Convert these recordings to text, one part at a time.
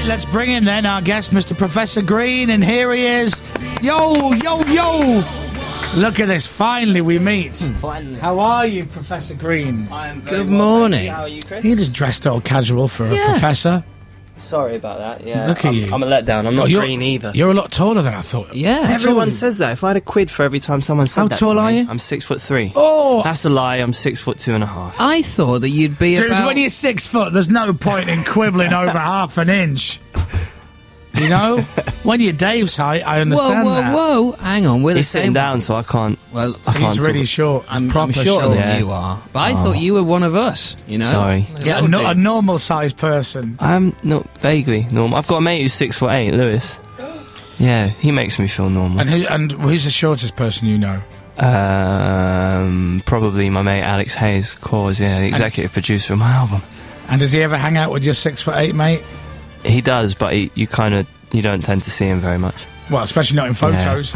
let's bring in then our guest, Mr. Professor Green, and here he is. Yo, yo, yo! Look at this, finally we meet. Finally. How are you, Professor Green? I am very Good well, morning. thank you. How are you, Chris? You're just dressed all casual for a professor. Sorry about that, yeah. Look at you. I'm a letdown, I'm not green either. You're a lot taller than I thought. Yeah. Everyone says that. If I had a quid for every time someone said How that tall to are me, you? I'm 6'3". Oh! That's a lie, I'm 6'2.5". I thought that you'd be Dude, about... when you're 6 foot, there's no point in quibbling over half an inch. You know? When you're Dave's height, I understand that. Whoa, hang on, we're the He's same... sitting down, so I can't... Well, I can't He's really talk. short. I'm proper shorter short. than Yeah. you are. But I thought you were one of us, you know? Sorry. Yeah, a normal-sized person. I'm not vaguely normal. I've got a mate who's 6'8", Lewis. Yeah, he makes me feel normal. And who's the shortest person you know? Probably my mate Alex Hayes, Cause, yeah, the executive producer of my album. And does he ever hang out with your 6'8" mate? He does, but you don't tend to see him very much. Well, especially not in photos.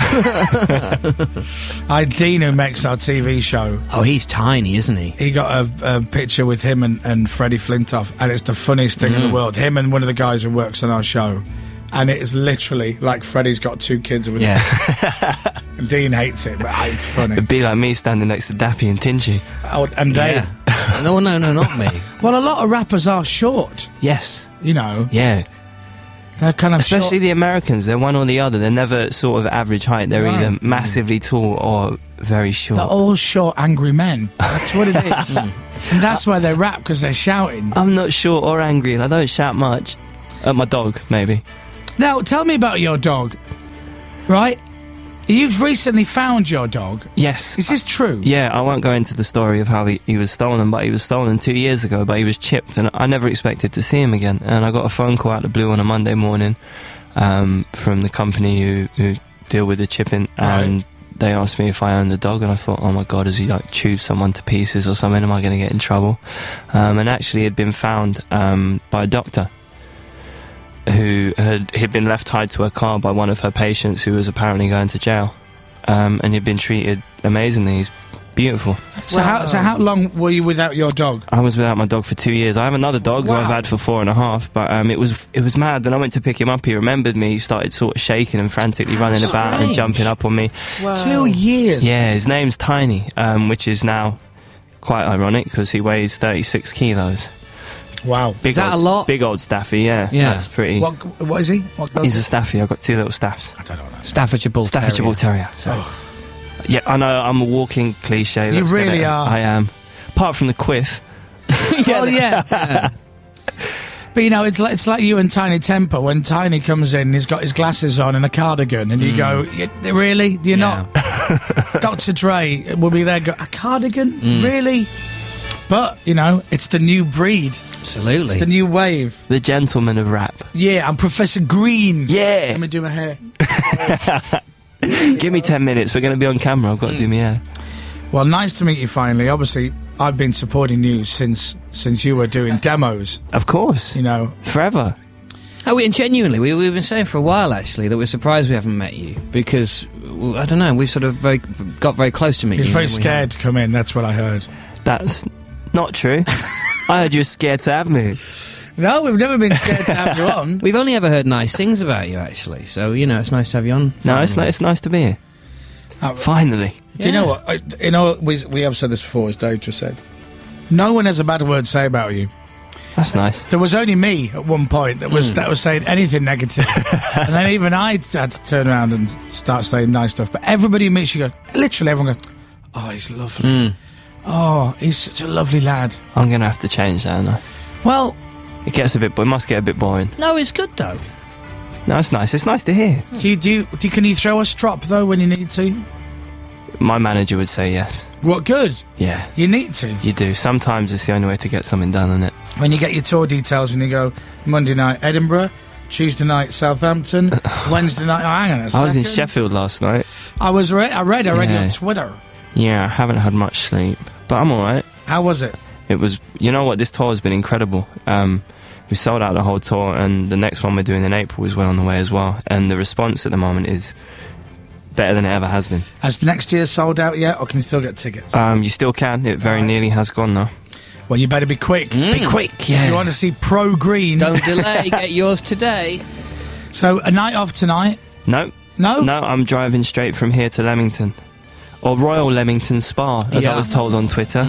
Dean, who makes our TV show, Oh, he's tiny, isn't he? he got a picture with him and Freddie Flintoff, and it's the funniest thing in the world. Him and one of the guys who works on our show. And it is literally like Freddie's got 2 kids with Yeah. him. And Dean hates it, but it's funny. It'd be like me standing next to Dappy and Tinchy. Oh, and Dave. Yeah. No, not me. Well, a lot of rappers are short, Yes. you know. Yeah. They're kind of Especially short. the Americans, they're one or the other. They're never sort of average height. They're No. either massively tall or very short. They're all short, angry men. That's what it is. And that's why they rap, because they're shouting. I'm not short or angry, and I don't shout much. At my dog, maybe. Now, tell me about your dog, right? You've recently found your dog. Yes. Is this true? Yeah, I won't go into the story of how he was stolen, but he was stolen 2 years ago, but he was chipped, and I never expected to see him again. And I got a phone call out of the blue on a Monday morning from the company who deal with the chipping, and they asked me if I owned the dog, and I thought, oh my god, has he like chewed someone to pieces or something? Am I going to get in trouble? And actually, he'd been found by a doctor who had been left tied to a car by one of her patients who was apparently going to jail, and he'd been treated amazingly. He's beautiful. So how long were you without your dog? I was without my dog for 2 years. I have another dog who I've had for 4.5, but it was mad. When I went to pick him up, he remembered me. He started sort of shaking and frantically running about and strange. jumping up on me. Wow. 2 years? Yeah, his name's Tiny, which is now quite ironic because he weighs 36 kilos. Wow. Big Is that old, a lot? Big old Staffy, yeah. Yeah. That's pretty. What is he? What dog? He's a Staffy. I've got 2 little Staffs. I don't know what that is. Staffordshire Bull Staffordshire Bull Terrier. Sorry. Yeah, I know, I'm a walking cliche. You Let's get really it. are. I am. Apart from the quiff. Well, yeah. But you know, it's like you and Tiny Temper. When Tiny comes in, he's got his glasses on and a cardigan, and you go, really? You're not? Dr. Dre will be there, go, a cardigan? Really? But, you know, it's the new breed. Absolutely. It's the new wave. The gentleman of rap. Yeah, I'm Professor Green. Yeah. Let me do my hair. Give me 10 minutes. We're going to be on camera. I've got to do my hair. Well, nice to meet you finally. Obviously, I've been supporting you since you were doing demos, Of course. you know. Forever. Oh, and genuinely, we've been saying for a while, actually, that we're surprised we haven't met you, because, I don't know, we've sort of got very close to meet He you. was very and we scared to come in, that's what I heard. That's not true. I heard you were scared to have me. No, we've never been scared to have you on. haven't. We've only ever heard nice things about you, actually, so, you know, it's nice to have you on. No, it's nice to be here. Finally. Do you know what? We have said this before, as Dave just said. No one has a bad word to say about you. That's nice. There was only me at one point that was saying anything negative, and then even I had to turn around and start saying nice stuff. But everybody who meets you goes, literally everyone goes, "Oh, he's lovely. Oh, he's such a lovely lad." I'm going to have to change that, aren't I? Well, It must get a bit boring. No, it's good, though. No, it's nice. It's nice to hear. can you throw a strop though when you need to? My manager would say yes. What good? Yeah. You need to. You do. Sometimes it's the only way to get something done, isn't it? When you get your tour details and you go Monday night Edinburgh, Tuesday night Southampton, Wednesday night. Oh, hang on a second. I was in Sheffield last night. I read Yeah. on Twitter. Yeah, I haven't had much sleep, but I'm alright. How was it? It was, you know what, this tour has been incredible. We sold out the whole tour, and the next one we're doing in April is well on the way as well. And the response at the moment is better than it ever has been. Has next year sold out yet, or can you still get tickets? You still can. It very nearly has gone though. Well, you better be quick. Be quick, yeah. If you want to see Pro Green. Don't delay, get yours today. So, a night off tonight? No. No? No, I'm driving straight from here to Leamington. Or Royal Leamington Spa, as I was told on Twitter.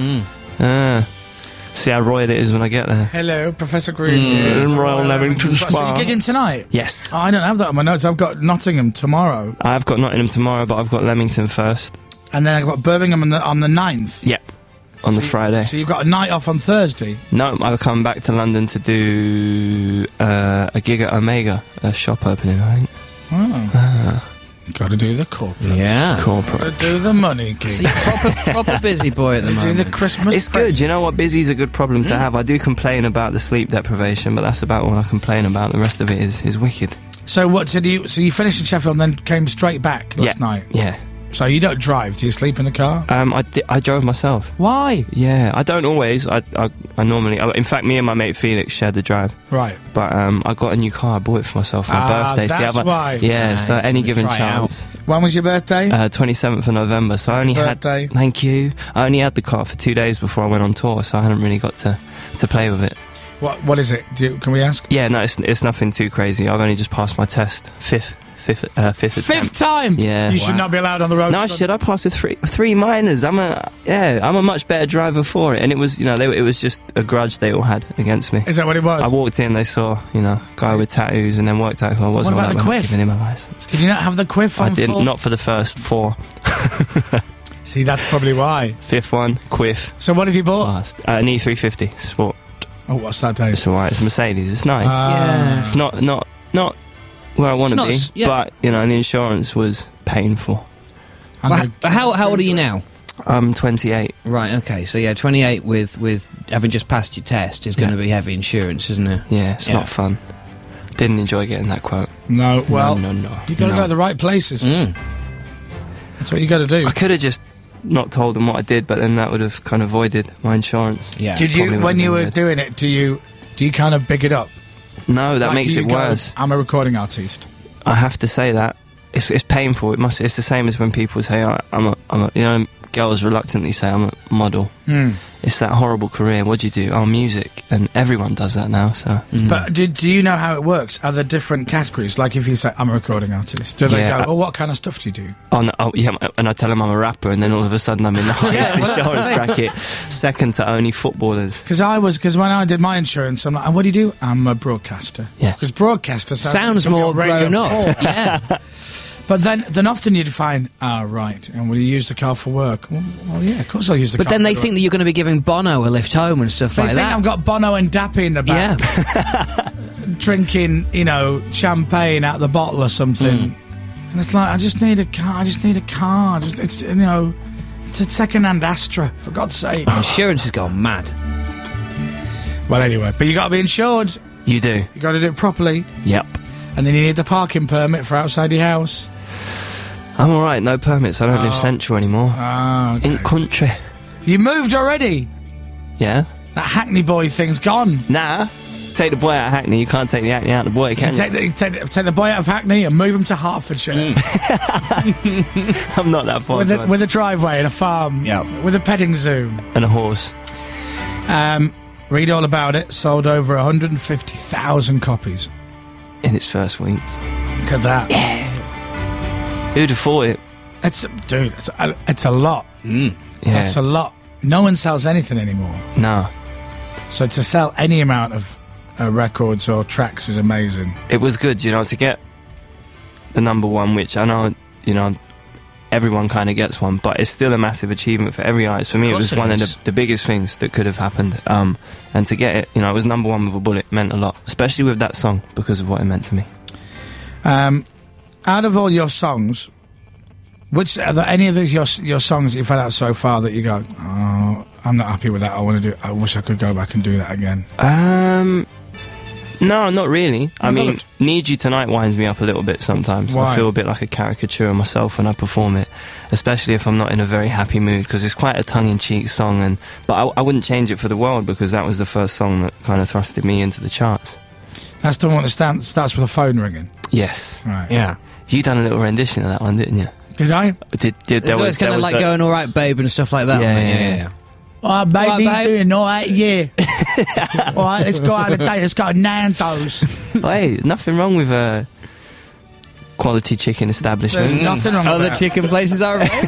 See how royal it is when I get there. Hello, Professor Green. Royal Leamington Spa. So you're gigging tonight? Yes. Oh, I don't have that on my notes. I've got Nottingham tomorrow. I've got Nottingham tomorrow, but I've got Leamington first. And then I've got Birmingham on the 9th. Yep. On the Friday. So you've got a night off on Thursday? No, I'll come back to London to do a gig at Omega, a shop opening, I think. Oh. Got to do the corporate. Yeah. Corporate. Got to do the money gig. So you're proper busy boy at the Do moment. the Christmas It's press. good, you know what? Busy's a good problem to have. I do complain about the sleep deprivation, but that's about all I complain about. The rest of it is wicked. So you finished in Sheffield and then came straight back last night? Yeah. So you don't drive? Do you sleep in the car? I drove myself. Why? Yeah, I don't always. I normally. In fact, me and my mate Felix shared the drive. Right. But I got a new car. I bought it for myself for my birthday. That's why. Yeah. So any given try it chance. When was your birthday? 27th of November. So I only birthday. had. Thank you. I only had the car for 2 days before I went on tour, so I hadn't really got to play with it. What is it? Can we ask? Yeah, no, it's nothing too crazy. I've only just passed my test. Fifth attempt. Fifth time. Yeah. You should not be allowed on the road. No, shit! I passed with three minors. I'm a much better driver for it. And it was, it was just a grudge they all had against me. Is that what it was? I walked in, they saw, guy with tattoos, and then worked out who I was. What about the quiff? Giving him a license. Did you not have the quiff on I didn't. full? Not for the first 4. See, that's probably why. Fifth one, quiff. So what have you bought? Last. An E350 Sport. Oh, what's that, Dave? It's alright. It's a Mercedes. It's nice. Yeah. It's not where I want to be, yeah. but the insurance was painful. How old are you now? I'm 28. Right, okay, so 28 with having just passed your test is going to be heavy insurance, isn't it? Yeah, it's not fun. Didn't enjoy getting that quote. No, well, no. You got to go to the right places. That's what you got to do. I could have just not told them what I did, but then that would have kind of voided my insurance. Yeah. Did you, when you were doing it, do you kind of big it up? No, that Like, makes do you it go, worse. I'm a recording artist. I have to say that it's painful. It's the same as when people say I'm a girls reluctantly say I'm a model. It's that horrible career. What do you do? Oh, music, and everyone does that now. So, But do you know how it works? Are there different categories? Like if you say I'm a recording artist, do they go, "Oh, what kind of stuff do you do?" Yeah, and I tell them I'm a rapper, and then all of a sudden I'm in the highest insurance bracket, second to only footballers. Because when I did my insurance, I'm like, "And what do you do?" I'm a broadcaster. Yeah, because broadcaster sounds more grown up. Yeah. But then often you'd find, right, and will you use the car for work? Well, yeah, of course I'll use the car. But then they for think that you're going to be giving Bono a lift home and stuff they like think that. I've got Bono and Dappy in the back, drinking, champagne out the bottle or something. And it's like, I just need a car. It's a second-hand Astra, for God's sake. Insurance has gone mad. Well, anyway, but you got to be insured. You do. You got to do it properly. Yep. And then you need the parking permit for outside your house. I'm alright, no permits. I don't live central anymore. Ah, okay. In country. You moved already? Yeah. That Hackney boy thing's gone. Nah. Take the boy out of Hackney. You can't take the Hackney out of the boy, can you? Take the boy out of Hackney and move him to Hertfordshire. I'm not that far. With a driveway and a farm. Yep. With a petting zoo. And a horse. Read all about it. Sold over 150,000 copies. In its first week. Look at that. Yeah. Who'd have thought it? It's a lot. Yeah. That's a lot. No one sells anything anymore. No. So to sell any amount of records or tracks is amazing. It was good, to get the number one, which I know, everyone kind of gets one, but it's still a massive achievement for every artist. For me, it was one of the biggest things that could have happened. And to get it, it was number one with a bullet, meant a lot, especially with that song, because of what it meant to me. Out of all your songs, which are there any of your songs that you've had out so far that you go, oh, I'm not happy with that, I wish I could go back and do that again? No, not really. I mean, good. Need You Tonight winds me up a little bit sometimes. Why? I feel a bit like a caricature of myself when I perform it, especially if I'm not in a very happy mood, because it's quite a tongue-in-cheek song, but I wouldn't change it for the world, because that was the first song that kind of thrusted me into the charts. That's the one that starts with a phone ringing? Yes. Right. Yeah. You done a little rendition of that one, didn't you? Did I? Did So it's kind of like going, all right, babe, and stuff like that. Yeah. All right, baby, All right, babe. doing all right, yeah. All right, let's go out on a date. Let's go to Nando's. Hey, nothing wrong with a quality chicken establishment. There's nothing wrong Other with that. chicken places are available.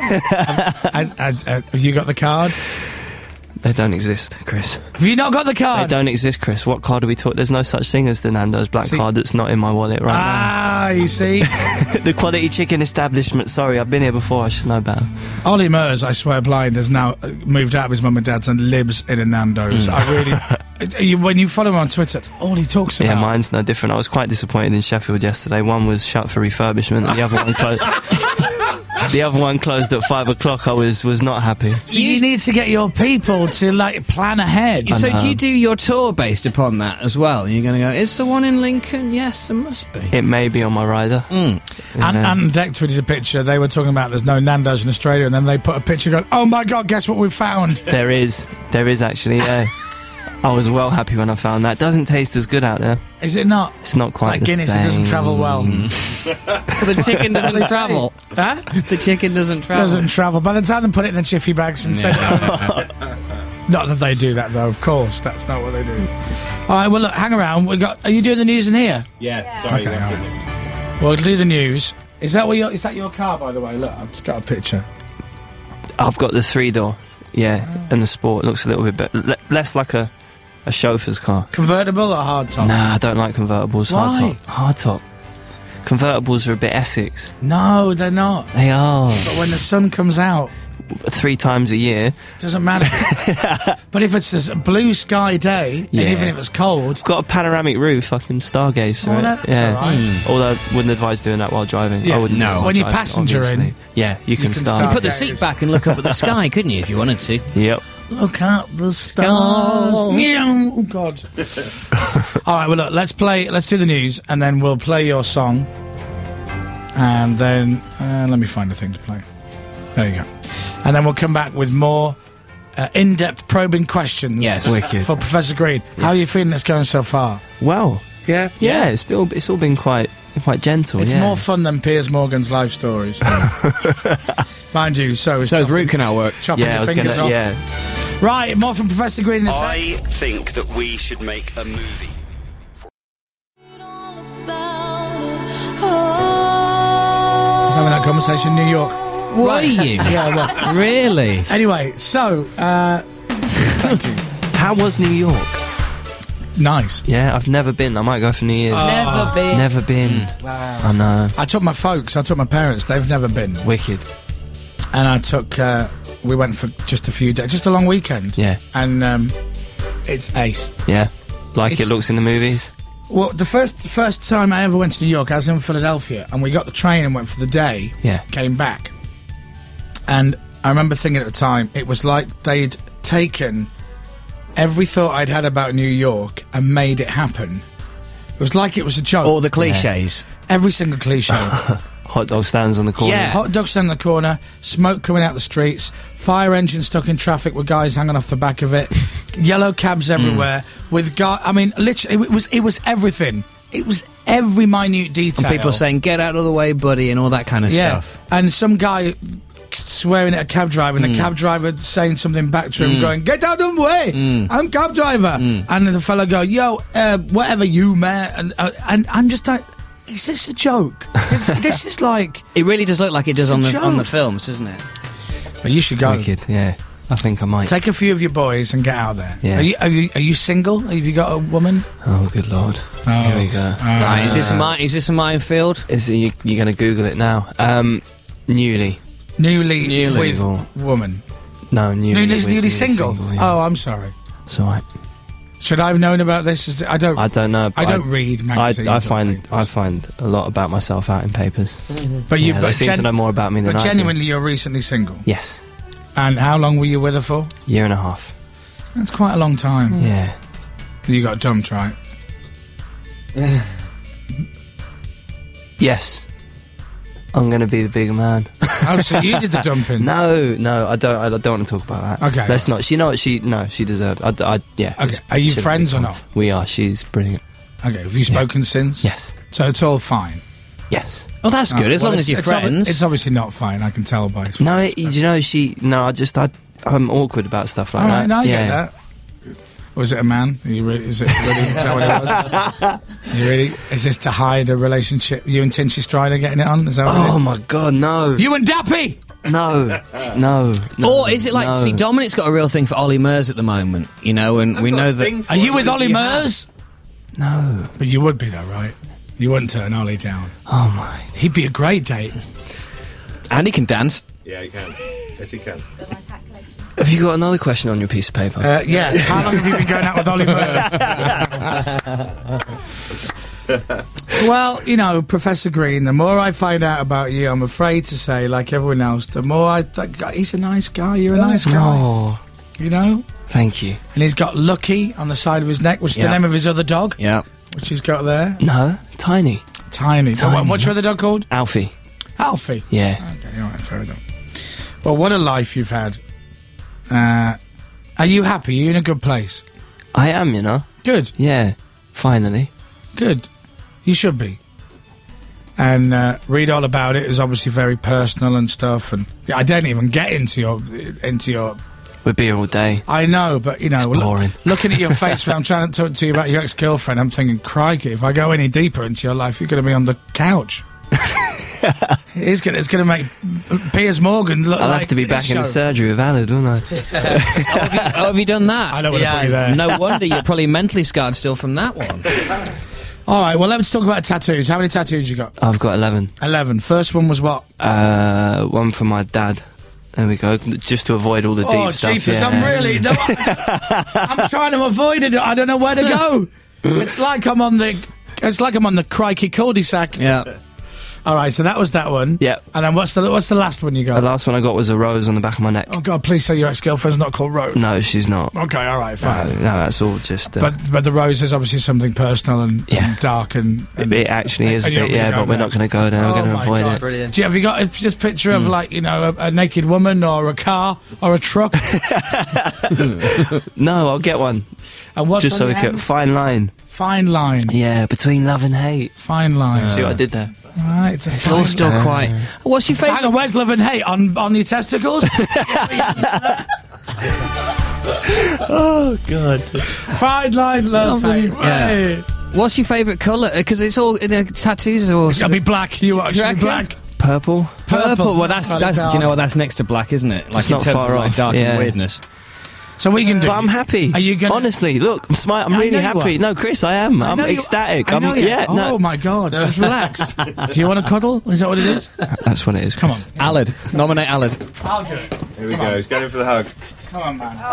Have you got the card? They don't exist, Chris. Have you not got the They card? don't exist, Chris. What card are we talking? There's no such thing as the Nando's black See- card that's not in my wallet right Ah, you see? now. The quality chicken establishment. Sorry, I've been here before. I should know better. Ollie Murs, I swear blind, has now moved out of his mum and dad's and lives in a Nando's. I really... when you follow him on Twitter, it's all he talks about. Yeah, mine's no different. I was quite disappointed in Sheffield yesterday. One was shut for refurbishment, and the other one closed. The other one closed at 5 o'clock. I was not happy. So you need to get your people to, like, plan ahead. So do you do your tour based upon that as well? You're going to go, is the one in Lincoln? Yes, there must be. It may be on my rider. And Deck tweeted a picture. They were talking about there's no Nando's in Australia, and then they put a picture going, oh my God, guess what we found? There is actually. Yeah. I was well happy when I found that. Doesn't taste as good out there. Is it not? It's not quite Like the Guinness, same. it doesn't travel well. The chicken doesn't travel. Huh? The chicken doesn't travel. Doesn't travel. By the time they put it in the jiffy bags and send it over. Not that they do that, though, of course. That's not what they do. All right, well, look, hang around. Are you doing the news in here? Yeah, sorry. Okay, all right. We'll do the news. Is that your car, by the way? Look, I've just got a picture. I've got the 3-door. Yeah, and the Sport looks a little bit better. Less like a chauffeur's car. Convertible or hard top? Nah, I don't like convertibles. Why? Hard top. Convertibles are a bit Essex. No, they're not. They are. But when the sun comes out, 3 times a year. it doesn't matter. But if it's a blue sky day, Yeah. and even if it's cold, Got a panoramic roof, I can stargaze. Oh, right? that's yeah. all right. Although I wouldn't advise doing that while driving. Yeah, I wouldn't. no. do it while When you're driving, passenger in, obviously. Yeah, you can can start. start. Put the seat back and look up at the sky, couldn't you, if you wanted to? Yep. look at the stars. Meow. Oh, God. All right, well, look, let's do the news, and then we'll play your song. And then, let me find a thing to play. There you go. And then we'll come back with more in-depth probing questions. Yes. Wicked. For Professor Green. How are you feeling it's going so far? Well. Yeah? Yeah, it's all been quite gentle. It's yeah. more fun than Piers Morgan's life stories. Mind you, so is root canal work. chopping Yeah, I your was fingers gonna. off. Yeah. Right, more from Professor Green in a sec. I think that we should make a movie. I was having that conversation in New York. Were you? Yeah, well. Really? Anyway, so, thank you. How was New York? Nice. Yeah, I've never been. I might go for New Year's. Never been. Never been. Wow. I know. I took my parents, they've never been. Wicked. And I took, we went for just a few days, just a long weekend. Yeah. And it's ace. Yeah. Like It's- it looks in the movies. Well, the first time I ever went to New York, I was in Philadelphia, and we got the train and went for the day. Yeah. Came back, and I remember thinking at the time it was like they'd taken every thought I'd had about New York and made it happen. It was like it was a joke. All the cliches. Every single cliche. Hot dog stands on the corner. Yeah. Hot dogs in the corner, smoke coming out the streets, fire engine stuck in traffic with guys hanging off the back of it, yellow cabs everywhere with guys. I mean, literally, it was everything. It was every minute detail. And people saying, get out of the way, buddy, and all that kind of stuff. And some guy swearing at a cab driver, and the cab driver saying something back to him, going, "Get out of the way! I'm cab driver." And the fella go, "Yo, whatever you, man." And I'm just like, is this a joke? This is like. It really does look like it does on It's a the joke. films, doesn't it? Well, you should go. Wicked. Yeah. I think I might. Take a few of your boys and get out there. Yeah. Are you single? Have you got a woman? Oh, good lord. Here we go. Right, is this a minefield? You're going to Google it now. Newly. Newly Single. with woman. No, Newly newly single. yeah. Oh, I'm sorry. It's alright. Should I have known about this? I don't. I don't know. I don't read magazines. I or find papers. I find a lot about myself out in papers. But you, Yeah, they seem to know more about me than But I do. genuinely, you're recently single. Yes. And how long were you with her for? Year and a half. That's quite a long time. Yeah. You got dumped, right? Yes. I'm going to be the bigger man. Oh, so you did the dumping? No, I don't want to talk about that. Okay. Let's not. She know what she deserved. Yeah. Okay. Are you friends or not? We are. She's brilliant. Okay. Have you spoken since? Yes. So it's all fine. Yes. Well, that's good, as Well, long as you're friends. It's obviously not fine. I can tell by his No, face, you know, I'm awkward about stuff like All that. right, no, I get that. Was it a man? Is it really? Is that what it was? You really? Is this to hide a relationship? You and Tinchy Strider getting it on? Is that what it Oh is? my God, no. You and Dappy? No. Or is it like, see, Dominic's got a real thing for Ollie Murs at the moment, you know, and we know that... Are you with Ollie Murs? No. But you would be though, right? You wouldn't turn Ollie down. Oh my. He'd be a great date. And he can dance. Yeah, he can. Yes, he can. Have you got another question on your piece of paper? Yeah. How long have you been going out with Ollie Murs? Well, you know, Professor Green, the more I find out about you, I'm afraid to say, like everyone else, the more I think, he's a nice guy, you're a nice guy. Oh, You know? thank you. And he's got Lucky on the side of his neck, which is the name of his other dog, Yeah. which he's got there. No, Tiny. Tiny. What's your other dog called? Alfie. Alfie. Yeah. Okay, all right, fair enough. Well, what a life you've had. Are you happy? Are you in a good place? I am, you know. Good. Yeah, finally. Good. You should be. And read all about it. It's obviously very personal and stuff. And I don't even get into your. We'd be here all day. I know, but you know, It's boring. Looking at your face when I'm trying to talk to you about your ex-girlfriend, I'm thinking, crikey, if I go any deeper into your life, you're going to be on the couch. It's going to make Piers Morgan look I'll like have to be back in the show. surgery with Alad, wouldn't I? Have you done that? I don't want to put you there. No wonder you're probably mentally scarred still from that one. All right, well, let's talk about tattoos. How many tattoos you got? I've got 11. 11. First one was what? One for my dad. There we go. Just to avoid all the deep stuff. Jeepers, Yeah. I'm really... No, I'm trying to avoid it. I don't know where to go. It's like I'm on the crikey cul-de-sac. Yeah. All right, so that was that one. Yeah. And then what's the last one you got? The last one I got was a rose on the back of my neck. Oh, God, please say your ex-girlfriend's not called Rose. No, she's not. Okay, all right, fine. No, that's all just... But the rose is obviously something personal and dark and it actually is a and you're bit, gonna yeah, go but we're there. not going to go there. We're going to my avoid God. it. Brilliant. Have you got just a picture of, like, you know, a naked woman or a car or a truck? No, I'll get one. And what's Just on so we your can... hand? Fine line. Fine line. Yeah, between love and hate. Fine line. See what I did there? Right, it's a It's all fine still quite... What's your Hang favourite... on, where's love and hate? On your testicles? Oh, God. Fine line, love, Lovely. hate. Yeah. Right. What's your favourite colour? Because it's all... tattoos or... It's gotta be black. You watch. you Should be reckon? black. Purple? Purple. Well, that's... Dark. Do you know what? That's next to black, isn't it? Like, It's not in terms far of, like, off, dark yeah. and weirdness. So what you can do? But I'm happy. Are you gonna? Honestly, look, I'm smart. I'm I really know you happy. are. No, Chris, I am. I'm know you- ecstatic. I know you. Yeah, Oh no. my God! Just relax. Do you want to cuddle? Is that what it is? That's what it is. Come on. Alad. Nominate Alad. I'll do it. Here we go. He's going for the hug. Come on, man.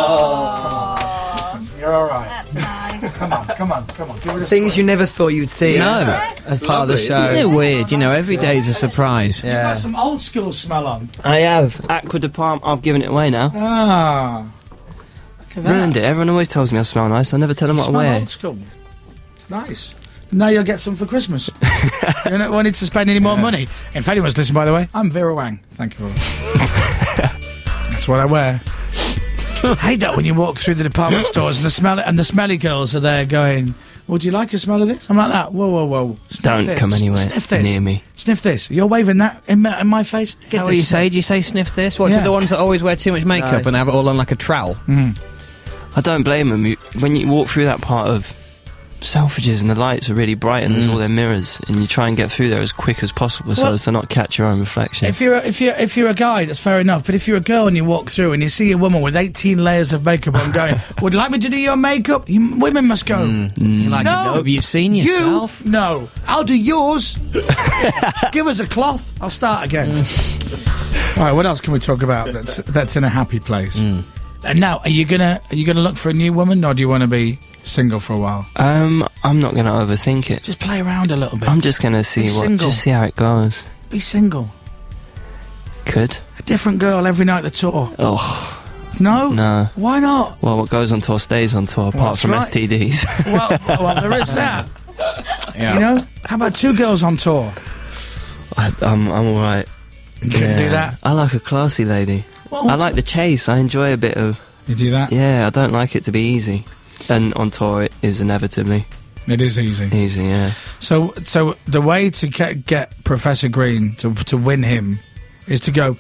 Oh. Listen, you're all right. That's nice. Come on. Give it a Things you never thought you'd see No. as part of the show. Isn't it weird? You know, every day is a surprise. You got some old school smell on. I have. Aqua de Palm, I've given it away now. Ah. Look at that. Ruined it. Everyone always tells me I smell nice. I never tell them what to Smell wear. old school. It's nice. Now you'll get some for Christmas. You're not wanting to spend any more money. If anyone's listening, by the way, I'm Vera Wang. Thank you very much. That's what I wear. I hate that when you walk through the department stores and the smelly girls are there going, would you like to smell of this? I'm like that. Whoa. Sniff Don't this. come anywhere Sniff this. near me. Sniff this. You're waving that in my face? Get How do this you sniff. say? Do you say sniff this? What, Yeah. to the ones that always wear too much makeup Nice. and have it all on like a trowel? I don't blame them. When you walk through that part of Selfridges and the lights are really bright and there's all their mirrors and you try and get through there as quick as possible so Well, as to not catch your own reflection. If you're a guy, that's fair enough. But if you're a girl and you walk through and you see a woman with 18 layers of makeup on, going, "Would you like me to do your makeup?" Women must go. You're like, No. have you seen yourself? You? No. I'll do yours. Give us a cloth. I'll start again. All right. What else can we talk about? That's in a happy place. And now, are you gonna look for a new woman, or do you want to be single for a while? I'm not going to overthink it. Just play around a little bit. I'm just going to see Be single. just see how it goes. Be single. Could. A different girl every night of the tour. Oh, No. no. Why not? Well, what goes on tour stays on tour, apart that's from right. STDs. Well, there is that. Yeah. You know? How about two girls on tour? I'm all right. You couldn't do that. I like a classy lady. Well, I like the chase. I enjoy a bit of... You do that? Yeah, I don't like it to be easy. And on tour, it is inevitably It is easy. easy, yeah. So the way to get Professor Green to win him is to go,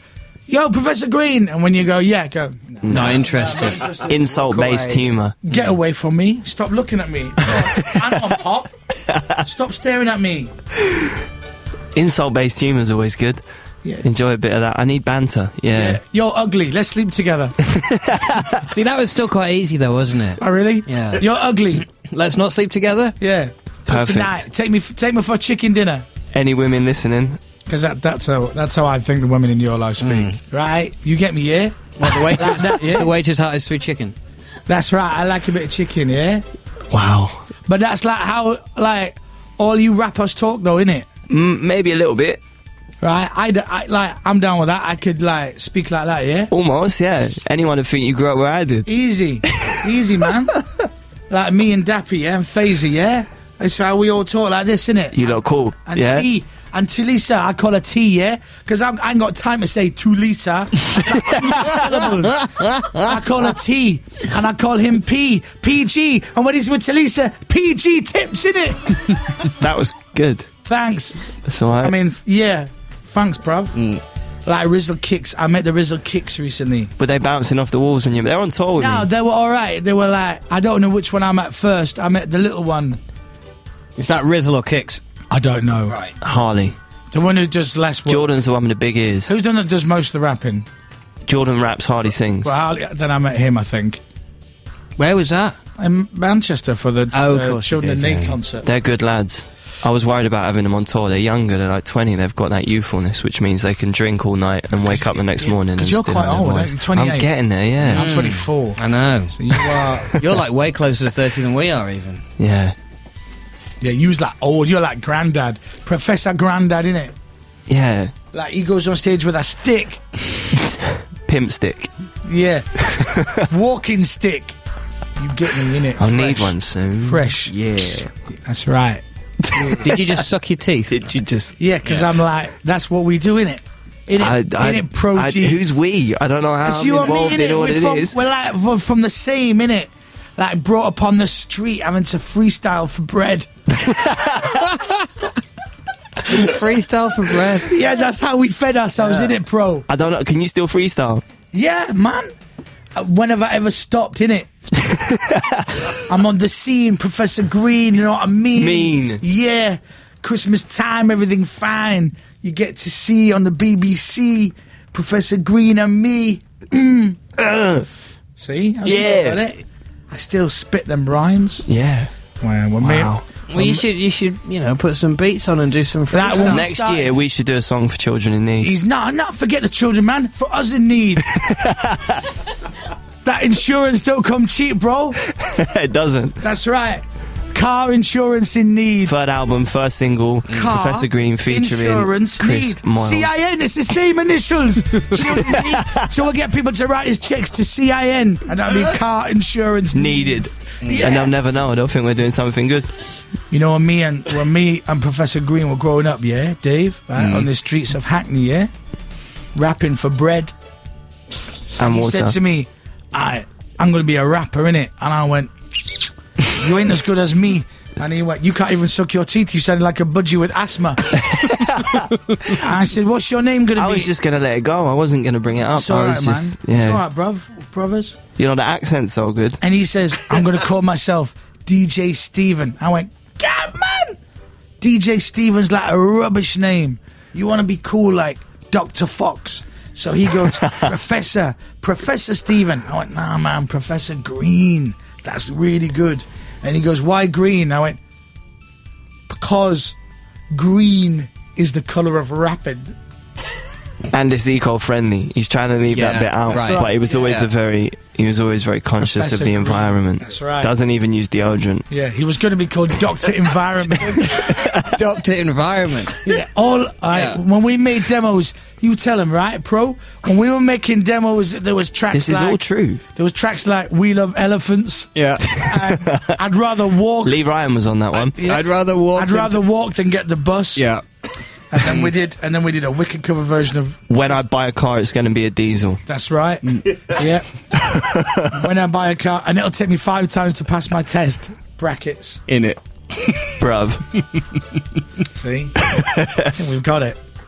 yo, Professor Green. And when you go, yeah, go, Not interested. Insult-based humour. get away from me. Stop looking at me. I know I'm hot. Stop staring at me. Insult-based humour is always good. Yeah. Enjoy a bit of that. I need banter. Yeah. You're ugly. Let's sleep together. See, that was still quite easy, though, wasn't it? Oh, really? Yeah. You're ugly. Let's not sleep together? Yeah. So Perfect. tonight, take me for chicken dinner. Any women listening? Because that's how I think the women in your life speak. Right? You get me, yeah? Well, the waiter's, Like that, yeah? the waiter's heart is through chicken. That's right. I like a bit of chicken, yeah? Wow. But that's like how, like, all you rappers talk, though, innit? Maybe a little bit. Right? I'm down with that. I could, like, speak like that, yeah? Almost, yeah. Anyone would think you grew up where I did. Easy. Easy, man. Like me and Dappy, yeah? And Fazy, yeah? That's how we all talk like this, innit? You look cool. And yeah. T. And Tulisa, I call her T, yeah? Because I ain't got time to say Tulisa. Syllables. So I call her T. And I call him P. PG. And when he's with Tulisa, PG tips, innit? That was good. Thanks. That's alright. I mean, yeah. Thanks, bruv. Like Rizzle Kicks. I met the Rizzle Kicks recently. Were they bouncing off the walls when you... They're on tour with No, me. they were alright. They were like... I don't know which one I met first. I met the little one. Is that Rizzle or Kicks? I don't know. Right. Harley. The one who does less work. Jordan's the one with the big ears. Who's done that does most of the rapping? Jordan raps, Harley sings. Well, then I met him, I think. Where was that? In Manchester for the Oh, of course you Children of did, Need yeah. concert. They're good lads. I was worried about having them on tour. They're younger, they're like 20, they've got that youthfulness, which means they can drink all night and wake up the next morning. Because and you're still quite have their old, voice. aren't you? 28. I'm getting there, yeah. I'm 24. I know. So you are... You're like way closer to 30 than we are, even. Yeah. Yeah, you was like old. You're like Grandad. Professor Grandad, innit? Yeah. Like, he goes on stage with a stick. Pimp stick. Yeah. Walking stick. You get me, innit? I'll Fresh. need one soon. Fresh. Yeah. That's right. Did you just suck your teeth? Did you just... Yeah, because I'm like, that's what we do, innit? Innit, Pro G? Who's we? I don't know how It's I'm you and me, involved in innit? what it is. We're like from the same, innit? Like brought up on the street having to freestyle for bread. Freestyle for bread. Yeah, that's how we fed ourselves, innit, Pro? I don't know. Can you still freestyle? Yeah, man. When have I ever stopped, innit? I'm on the scene, Professor Green, you know what I mean? Mean. Yeah. Christmas time, everything fine. You get to see on the BBC, Professor Green and me. See? Yeah. I still spit them rhymes. Yeah. Wow. Well, you should, put some beats on and do some That freestyle. one- Next started. year, we should do a song for children in need. He's not forget the children, man. For us in need. That insurance don't come cheap, bro. It doesn't. That's right. Car insurance in need. Third album, first single, Car Professor Green featuring insurance Chris need. Moyles. CIN, it's the same initials. So we'll get people to write his checks to CIN, and that'll be car insurance Needed. Yeah. And they'll never know. They'll think we're doing something good. You know, when me and Professor Green were growing up, yeah, Dave, right, on the streets of Hackney, yeah, rapping for bread. And He water. said to me, I'm going to be a rapper, innit? And I went, you ain't as good as me. And he went, you can't even suck your teeth. You sound like a budgie with asthma. And I said, what's your name going to be? I was just going to let it go. I wasn't going to bring it up. It's all I right, was man. just, It's yeah. all right, brothers. You know, the accent's so good. And he says, I'm going to call myself DJ Steven. I went, God, man! DJ Steven's like a rubbish name. You want to be cool like Dr. Fox. So he goes, Professor Steven. I went, nah, man, Professor Green. That's really good. And he goes, why green? I went, because green is the colour of rapping. And it's eco-friendly. He's trying to leave that bit out, right. but he was always very conscious Professor of the Green. environment. That's right. Doesn't even use deodorant. Yeah, he was going to be called Dr. Environment. Doctor Environment. Yeah, when we made demos, you tell him, right, Pro? When we were making demos, there was tracks This is like... all true. There was tracks like We Love Elephants. Yeah. And I'd rather walk... Lee Ryan was on that one. Yeah. I'd rather walk. I'd rather walk than get the bus. Yeah. And then we did a wicked cover version of... When I buy a car, it's going to be a diesel. That's right. Yeah. When I buy a car, and it'll take me 5 times to pass my test. Brackets. In it. Bruv. See? I think we've got it.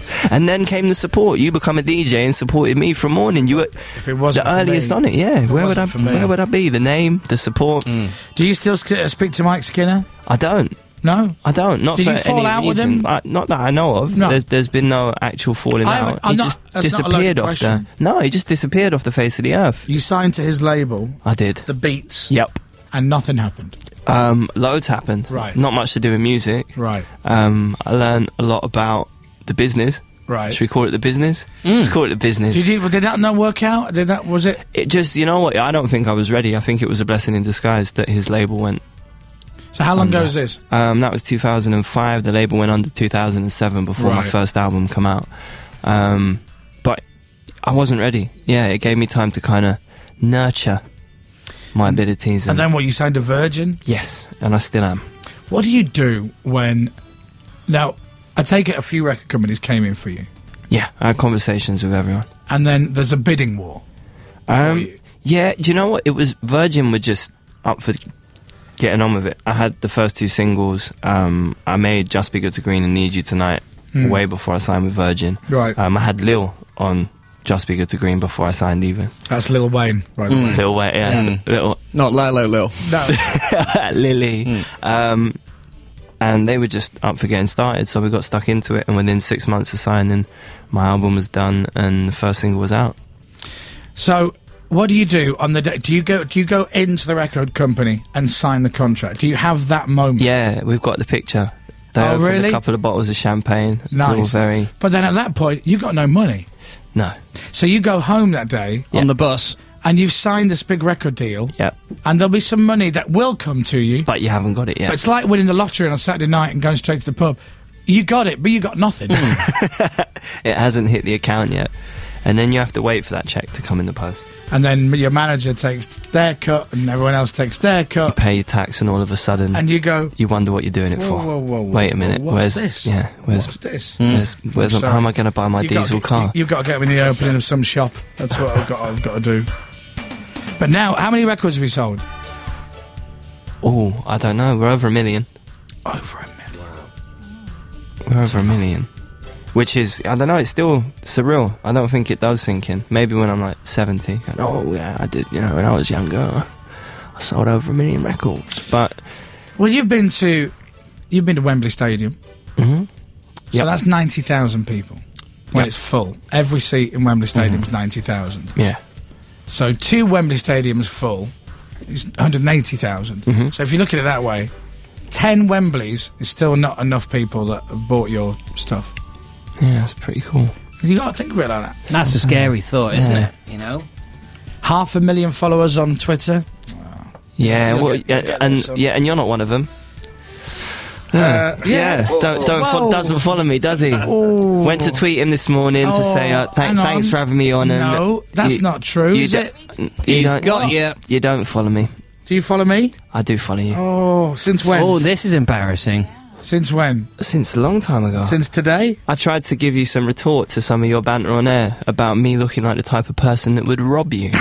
And then came the support. You become a DJ and supported me from morning. You were If it wasn't the earliest for me, on it. Yeah, where would I? wasn't for me. Where would I be? The name, the support. Do you still speak to Mike Skinner? I don't. No. I don't. Not Did for you fall any out with reason. him? Not that I know of. No. There's been no actual falling out. I'm He not- just that's not a disappeared loaded off the. question. No, he just disappeared off the face of the earth. You signed to his label, I did. The Beats, Yep. and nothing happened. Loads happened. Right. Not much to do with music. Right. I learned a lot about the business. Right. Should we call it the business? Let's call it the business. Did that not work out? Was it? It just, you know what? I don't think I was ready. I think it was a blessing in disguise that his label went. So how long ago was this? That was 2005. The label went under 2007 before my Right. first album come out. But I wasn't ready. Yeah, it gave me time to kind of nurture my abilities. And then what? You signed to Virgin? Yes, and I still am. What do you do when? Now, I take it a few record companies came in for you, Yeah, I had conversations with everyone. and then there's a bidding war. For you. Yeah, do you know what? It was Virgin were just up for getting on with it. I had the first two singles. I made Just Be Good to Green and Need You Tonight way before I signed with Virgin. Right. I had Lil on Just Be Good to Green before I signed even. That's Lil Wayne, by the way. Lil Wayne, yeah. Little Not Lil. No. Lily. And they were just up for getting started, so we got stuck into it, and within 6 months of signing, my album was done and the first single was out. So, what do you do on the day? Do you go into the record company and sign the contract? Do you have that moment? Yeah, we've got the picture. They Oh, opened really? a couple of bottles of champagne. It's all Nice. very... But then at that point, you got no money. No. So you go home that day On the bus. and you've signed this big record deal, Yep. and there'll be some money that will come to you. But you haven't got it yet. But it's like winning the lottery on a Saturday night and going straight to the pub. You got it, but you got nothing. It hasn't hit the account yet. And then you have to wait for that check to come in the post. And then your manager takes their cut, and everyone else takes their cut, Pay your tax, and all of a sudden, and you go, you wonder what you're doing it whoa, for. whoa, whoa, whoa, Wait a minute. whoa, what's where's this? Yeah. What's this? Where's Sorry. how am I going to buy my diesel car? You've got to get them in the opening of some shop. That's what I've got to do. But now, how many records have you sold? Oh, I don't know. We're over 1 million. Over 1 million. We're over 1 million. Which is, I don't know, it's still surreal. I don't think it does sink in. Maybe when I'm like 70. And, oh, yeah, I did, when I was younger, I sold over 1 million records. But, Well, you've been to Wembley Stadium. mhm. So Yep. that's 90,000 people when Yep. it's full. Every seat in Wembley Stadium is 90,000. Yeah. So 2 Wembley Stadiums full is 180,000. So if you look at it that way, 10 Wembleys is still not enough people that have bought your stuff. Yeah, that's pretty cool. You got to think of it like that. That's a scary thought, isn't Yeah. it? You know? 500,000 followers on Twitter. Yeah, You'll well, get- you'll get and this on. yeah, and you're not one of them. yeah. Whoa. Doesn't follow me, does he? Went to tweet him this morning to say hang thanks on. for having me on. No, and that's you- not true, you is don't- it? You He's don't, got you. You don't follow me. Do you follow me? I do follow you. Oh, since when? Oh, this is embarrassing. Since when? Since a long time ago. Since today? I tried to give you some retort to some of your banter on air about me looking like the type of person that would rob you.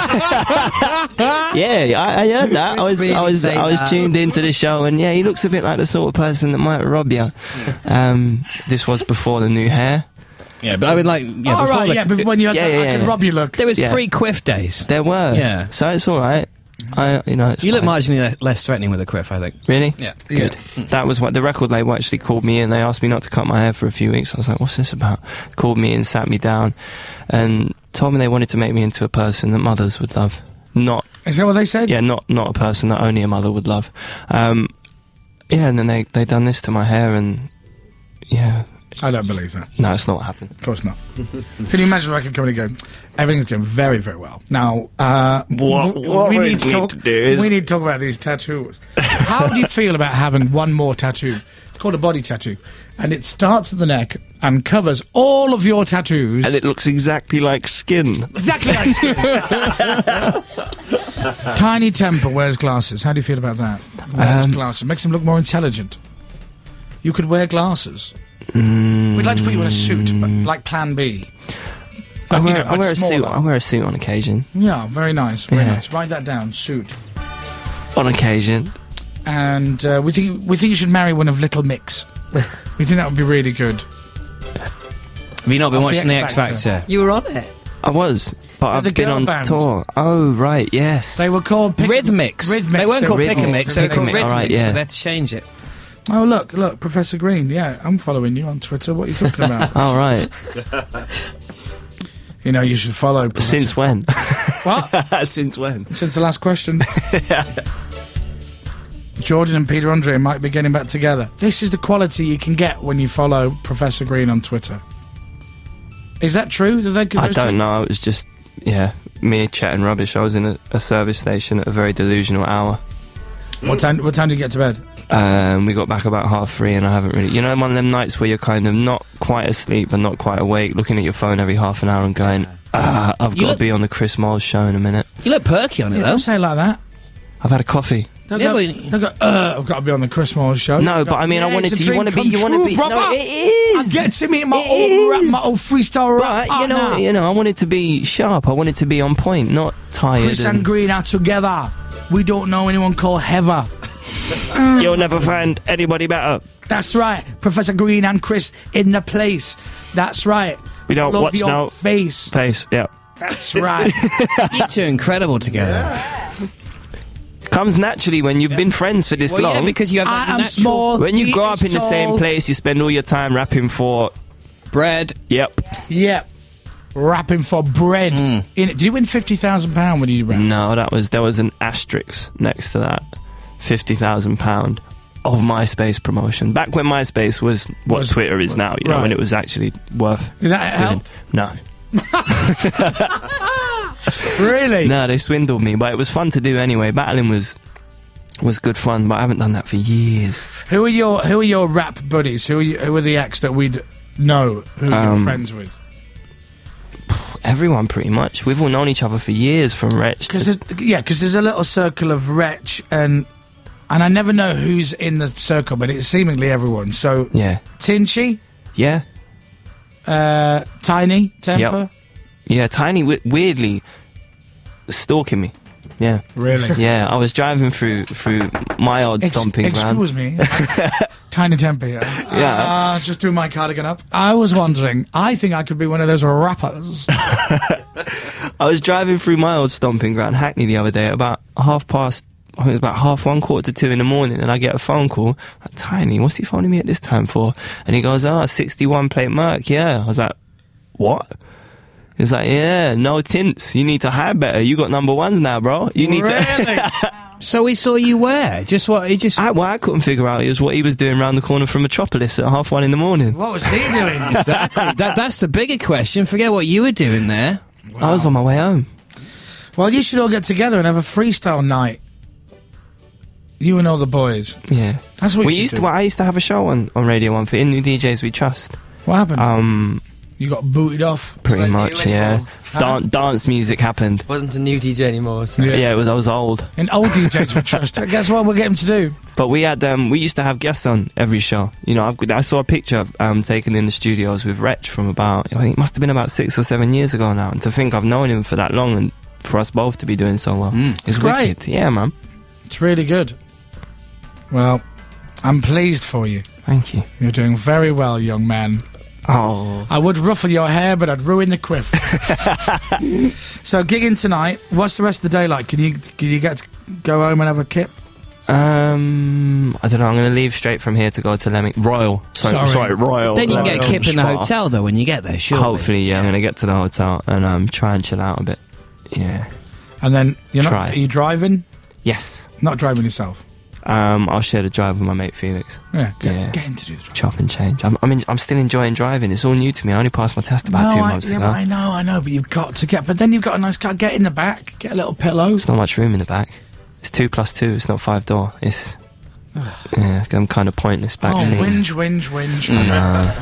Yeah, I heard that. I was tuned into the show, and yeah, he looks a bit like the sort of person that might rob you. This was before the new hair. Yeah, but I mean, like, yeah, Oh, before right, the- yeah, but when you had Yeah, that, I yeah, can yeah. rob you look. there was Yeah. pre-Quiff days. There were. Yeah. So it's all right. It's You look fine. marginally less threatening with a quiff, I think. Really? Yeah. Good. That was what the record label actually called me in. They asked me not to cut my hair for a few weeks. I was like, what's this about? Called me and sat me down and told me they wanted to make me into a person that mothers would love. Not, Is that what they said? yeah, not a person that only a mother would love. Yeah, and then they done this to my hair, and yeah, I don't believe that. no, it's not what happened. Of course not. Can you imagine a record company going, everything's going very, very well. Now, What we we need to need talk, to do is- we need to talk about these tattoos. How do you feel about having one more tattoo? It's called a body tattoo. And it starts at the neck and covers all of your tattoos. And it looks exactly like skin. Exactly like Tiny Temper wears glasses. How do you feel about that? Wears glasses. Makes him look more intelligent. You could wear glasses. We'd like to put you in a suit, but like Plan B. I But, wear, but a suit. smaller. I wear a suit on occasion. Yeah, very nice. Very Yeah. nice. Write that down. Suit. On occasion. And we think you should marry one of Little Mix. We think that would be really good. Have you not been Off watching the X Factor? You were on it. I was, but the I've been girl on band. tour. Oh, right, yes. They were called Rhythmics. They weren't called Rhythmics. Pick-a-Mix, they were called Rhythmics, Rhythmics, alright, yeah. but they had to change it. Oh, look, Professor Green. Yeah, I'm following you on Twitter. What are you talking about? Oh, right. You know, you should follow Professor. Since when? What? Since when? Since the last question. Jordan and Peter Andre might be getting back together. This is the quality you can get when you follow Professor Green on Twitter. Is that true? I don't know. It was just, me chatting rubbish. I was in a service station at a very delusional hour. What time did you get to bed? We got back about 3:30 and I haven't really... You know, one of them nights where you're kind of not quite asleep but not quite awake, looking at your phone every half an hour and going, I've got to be on the Chris Moyles show in a minute. You look perky on it, though. Don't say it like that. I've had a coffee. They'll go, I've got to be on the Chris Moyles show. No, but I mean, I wanted to... You want to be... No, it is! I get to meet my old freestyle rap. But, you know, I wanted to be sharp. I wanted to be on point, not tired. Chris and Green are together. We don't know anyone called Heather. You'll never find anybody better. That's right. Professor Green and Chris in the place. That's right. We don't Love watch your no face. Yeah. That's right. You two are incredible together. Comes naturally when you've been friends for this long. Yeah, because you have that I am natural... small. When you he grow up is in the same tall. place, you spend all your time rapping for... bread. Yep. Yep. Rapping for bread. Did you win £50,000 when you rap? No, there was an asterisk next to that. £50,000 of MySpace promotion. Back when MySpace was what Twitter is now, you know, when it was actually worth... Did that help? No. Really? No, they swindled me, but it was fun to do anyway. Battling was good fun, but I haven't done that for years. Who are your rap buddies? Who are the acts that we'd know who you're friends with? Everyone, pretty much. We've all known each other for years, from Wretch. Because there's a little circle of Wretch, and I never know who's in the circle, but it's seemingly everyone. So yeah, Tinchy, yeah, Tiny Temper. Yep. Yeah, Tiny weirdly stalking me. Yeah. Really? Yeah, I was driving through my old stomping ground. Excuse me. Tiny Temper here. Yeah. Just doing my cardigan up. I was wondering, I think I could be one of those rappers. I was driving through my old stomping ground, Hackney, the other day at about 1:30. I think it was about 1:30, 1:45 in the morning, and I get a phone call. Like, Tiny, what's he phoning me at this time for? And he goes, 61 plate Merc, yeah. I was like, what? He's like, yeah, no tints. You need to hide better. You got number ones now, bro. You need to... So he saw you where? What I couldn't figure out is what he was doing round the corner from Metropolis at 1:30 in the morning. What was he doing? Exactly. That's the bigger question. Forget what you were doing there. Wow. I was on my way home. Well, you should all get together and have a freestyle night. You and all the boys. Yeah. That's what you should do. I used to have a show on Radio 1 for In New DJs We Trust. What happened? You got booted off? Pretty much, yeah. Dance music happened. Wasn't a new DJ anymore. So. Yeah, I was old. And old DJs we trust. Guess what we'll get him to do? But we used to have guests on every show. You know, I saw a picture taken in the studios with Wretch from about, I think it must have been about 6 or 7 years ago now. And to think I've known him for that long and for us both to be doing so well. It's great. Wicked. Yeah, man. It's really good. Well, I'm pleased for you. Thank you. You're doing very well, young man. Oh. I would ruffle your hair, but I'd ruin the quiff. So, gigging tonight. What's the rest of the day like? Can you get to go home and have a kip? I don't know. I'm going to leave straight from here to go to Royal. Sorry, Royal. Then you can get a kip in the hotel, though, when you get there, sure. Hopefully, yeah. I'm going to get to the hotel and try and chill out a bit. Yeah. And then, are you driving? Yes. Not driving yourself? I'll share the drive with my mate Felix. Yeah, get him to do the drive. Chop and change. I'm still enjoying driving. It's all new to me. I only passed my test about 2 months ago. I know, but you've got to get... But then you've got a nice car. Get in the back. Get a little pillow. There's not much room in the back. It's 2+2. It's not 5-door. It's... yeah, I'm kind of pointless back seats. Whinge. I know.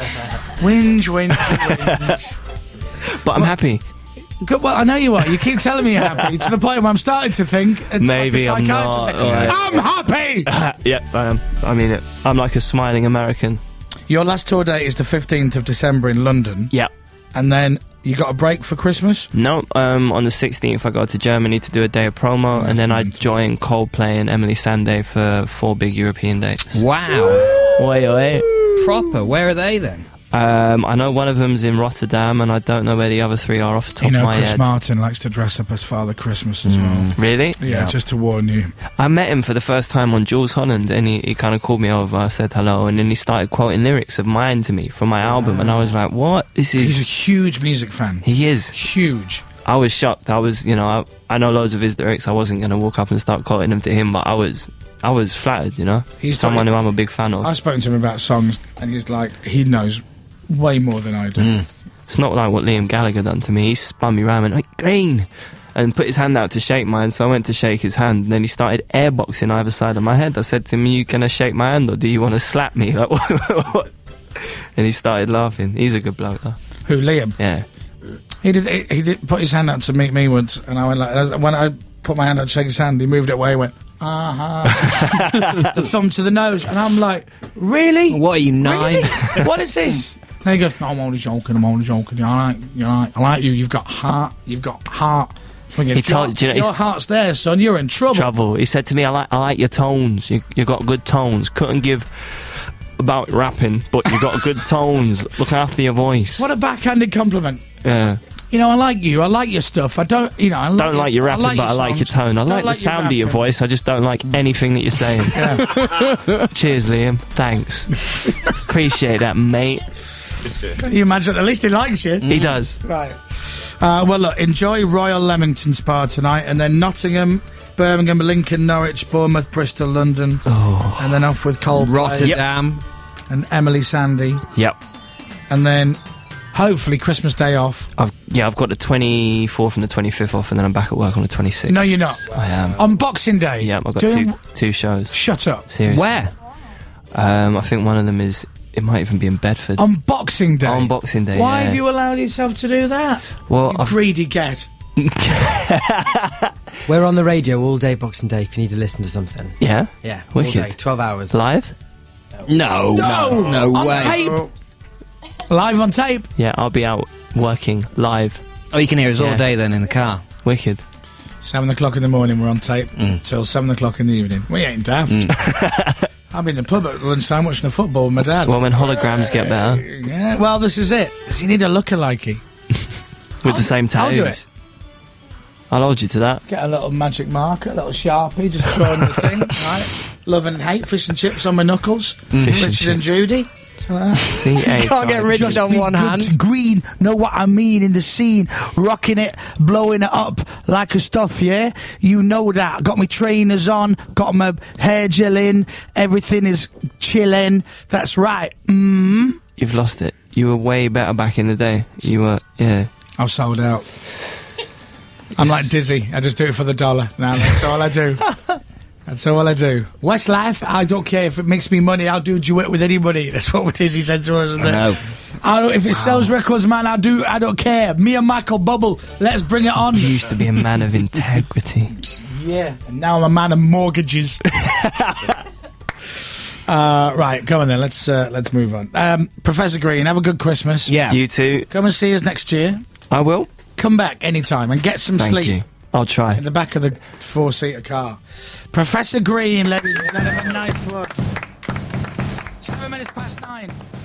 Whinge. But I'm happy. Good, well, I know you are. You keep telling me you're happy to the point where I'm starting to think it's maybe like a I'm not. I'm happy. Yep, I am. I mean it. I'm like a smiling American. Your last tour date is the 15th of December in London. Yeah. And then you got a break for Christmas? No. On the 16th, I go to Germany to do a day of promo, and then I join Coldplay and Emily Sandé for 4 big European dates. Wow. Oi. Proper. Where are they then? I know one of them's in Rotterdam, and I don't know where the other 3 are off the top You know, of my Chris head. Martin likes to dress up as Father Christmas as well. Really? Yeah, just to warn you. I met him for the first time on Jules Holland, and he kind of called me over. I said hello, and then he started quoting lyrics of mine to me from my album, and I was like, "What? This is." He's a huge music fan. He is. Huge. I was shocked. I was, you know, I know loads of his lyrics. I wasn't going to walk up and start quoting them to him, but I was flattered. You know, He's someone who I'm a big fan of. I've spoken to him about songs, and he's like, he knows way more than I do. It's not like what Liam Gallagher done to me. He spun me round and went, Green! And put his hand out to shake mine, so I went to shake his hand, and then he started airboxing either side of my head. I said to him, are you going to shake my hand, or do you want to slap me? Like, what? And he started laughing. He's a good bloke, though. Who, Liam? Yeah. He did put his hand out to meet me once, and I went like, when I put my hand out to shake his hand, he moved it away, went, the thumb to the nose, and I'm like, really? What are you, 9? Really? What is this? And he goes, no, I'm only joking. I like you. You've got heart. He told, you know, your heart's there, son. You're in trouble. He said to me, I like your tones. You got good tones. Couldn't give about rapping, but you got good tones. Look after your voice. What a backhanded compliment. Yeah. You know, I like you. I like your stuff. I don't, you know, I Don't like your rapping, but I like your tone. I like the sound of your voice. I just don't like anything that you're saying. Cheers, Liam. Thanks. Appreciate that, mate. Can you imagine? At least he likes you. He does. Right. Well, look, enjoy Royal Leamington Spa tonight, and then Nottingham, Birmingham, Lincoln, Norwich, Bournemouth, Bristol, London, and then off with Coldplay, Rotterdam. and Emily Sandy, Yep. and then hopefully Christmas Day off. I've got the 24th and the 25th off, and then I'm back at work on the 26th. No, you're not. I am. On Boxing Day. Yeah, I've got Doing- two shows. Shut up. Seriously. Where? I think one of them is. It might even be in Bedford. On Boxing Day. On Boxing Day. Why yeah. have you allowed yourself to do that? Well, You greedy get. We're on the radio all day Boxing Day if you need to listen to something. Yeah. Yeah, all Wicked. day, 12 hours. Live. No on way. tape. Live on tape. Yeah, I'll be out working live. Oh, you can hear us all Yeah. day then in the car. Wicked. 7 o'clock in the morning, we're on tape till 7 o'clock in the evening. We ain't daft. I'm in the pub at lunchtime watching the football with my dad. Well, when holograms get better Yeah, well, this is it. You need a lookalikey. with the same I'll do tattoos. I'll hold you to that. Get a little magic marker, a little Sharpie, just draw on the thing, right? Love and hate, fish and chips on my knuckles. Fish and Richard and Judy. C-A. Can't get Richard on one hand. Green, know what I mean in the scene. Rocking it, blowing it up like a stuff, yeah? You know that. Got my trainers on, got my hair gel in, everything is chilling. That's right. You've lost it. You were way better back in the day. You were, yeah. I've sold out. I'm like Dizzy. I just do it for the dollar. Now that's all I do. That's all I do. Westlife, I don't care if it makes me money. I'll do a duet with anybody. That's what Dizzy said to us. Isn't it? No. If it sells records, man, I don't care. Me and Michael Bubble, let's bring it on. You used to be a man of integrity. Yeah, and now I'm a man of mortgages. Right, go on then. Let's move on. Professor Green, have a good Christmas. Yeah. You too. Come and see us next year. I will. Come back anytime and get some Thank sleep. you. I'll try. In the back of the 4-seater car. Professor Green, ladies and gentlemen, ninth one. 7 minutes past 9.